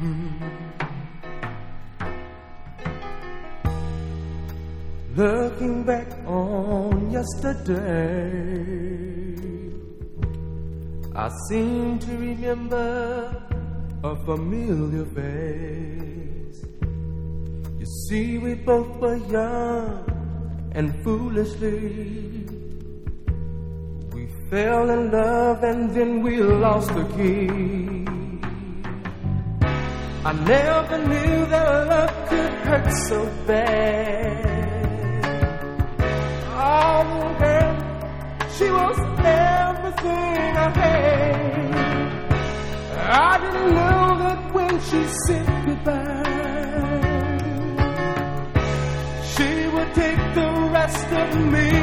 Looking back on yesterday, I seem to remember a familiar face. You see, we both were young and foolishly we fell in love and then we lost the key. I never knew that love could hurt so bad. Oh, girl, she was everything I had. I didn't know that when she said goodbye, she would take the rest of me.